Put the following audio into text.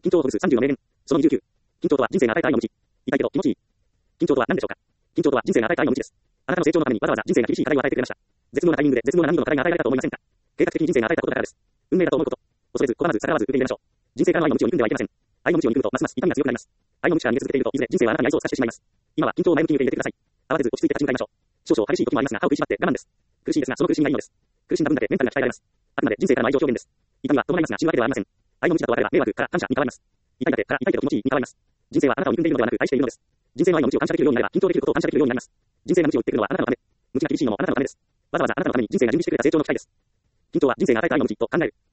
緊張をほぐす30の名言。その29。緊張とは人生が与えた愛の道。痛いけど気持ちいい。緊張とは何でしょうか。緊張とは人生が与えた愛の道です。あなたの成長のためにわざわざ人生が厳しい課題を与えてくれました。絶妙なタイミングで絶妙な難易度の課題が与えられたと思いませんか。計画的に人生が与えたことだからです。運命だと思うこと。恐れず、拒まず、逆らわず受け入れましょう。人生からの愛の道を憎んではいけません。愛の道を憎むと、ますます痛みが強くなります。愛の道から逃げ続けていると、いずれ人生はあなたに愛想を差してしまいます。今は緊張を前向きに受け入れてください。慌てず落ち着いて立ち向かいましょう。少々激しい時もありますが、歯を食いしばって我慢です。苦しいですが、その苦しみがいいのです。苦しんだ分だけメンタルが鍛えられます。あくまで人生からの愛情表現です。痛みは伴いますが、死ぬわけではありません。愛の道だと分かれば、迷惑から感謝に変わります。痛いだけから痛いけど気持ちいいに変わります。人生はあなたを憎んでいるのではなく、愛しているのです。人生の愛の道を感謝できるようになれば、緊張できることを感謝できるようになります。人生が無知を言ってくるのはあなたのため。無知が厳しいのもあなたのためです。わざわざあなたのために人生が準備してくれた成長の機会です。緊張は人生が与えた愛の道と考える。